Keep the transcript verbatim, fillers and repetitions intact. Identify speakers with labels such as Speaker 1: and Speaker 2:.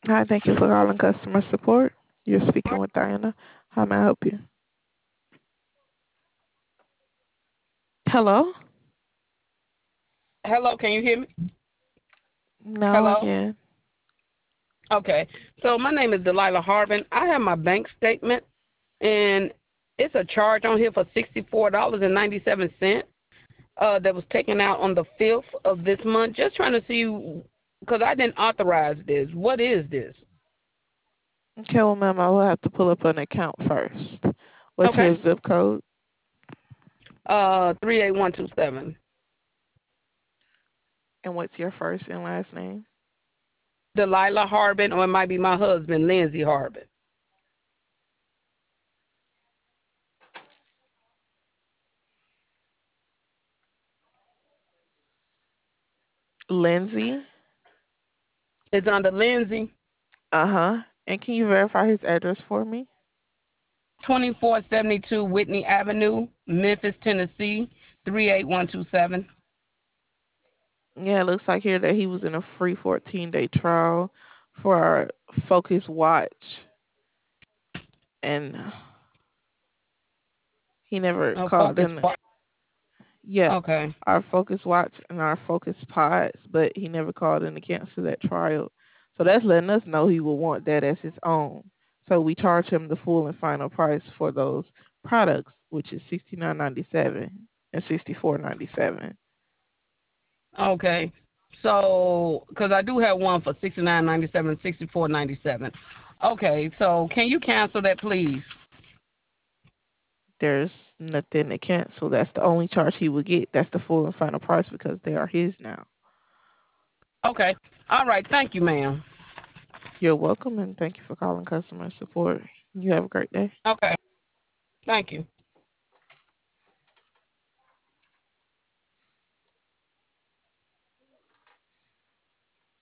Speaker 1: Hi, thank you for calling customer support. You're speaking with Diana. How may I help you? Hello?
Speaker 2: Hello, can you hear me?
Speaker 1: Now I
Speaker 2: Hello?
Speaker 1: can.
Speaker 2: Okay. So my name is Delilah Harbin. I have my bank statement, and it's a charge on here for sixty-four dollars and ninety-seven cents uh, that was taken out on the fifth of this month. Just trying to see, because I didn't authorize this. What is this?
Speaker 1: Okay, well, ma'am, I will have to pull up an account first. What's
Speaker 2: Okay.
Speaker 1: your zip code
Speaker 2: Uh, three eight one two seven.
Speaker 1: and what's your first and last name?
Speaker 2: Delilah Harbin, or it might be my husband, Lindsay Harbin.
Speaker 1: Lindsay.
Speaker 2: It's under Lindsay,
Speaker 1: Uh huh. And can you verify his address for me?
Speaker 2: twenty-four seventy-two Whitney Avenue, Memphis, Tennessee, three eight one two seven.
Speaker 1: Yeah, it looks like here that he was in a free fourteen day trial for our Focus Watch, and he never
Speaker 2: Oh,
Speaker 1: called
Speaker 2: Focus.
Speaker 1: in. Yeah,
Speaker 2: Okay.
Speaker 1: our Focus Watch and our Focus Pods, but he never called in to cancel that trial. So that's letting us know he will want that as his own. So we charge him the full and final price for those products, which is sixty nine ninety seven and sixty four ninety seven.
Speaker 2: Okay. So, because I do have one for sixty nine ninety seven, sixty four ninety seven. Okay. So, can you cancel that, please?
Speaker 1: There's nothing to cancel. That's the only charge he would get. That's the full and final price because they are his now.
Speaker 2: Okay. All right. Thank you, ma'am.
Speaker 1: You're welcome and thank you for calling customer support. You have a great day.
Speaker 2: Okay. Thank you.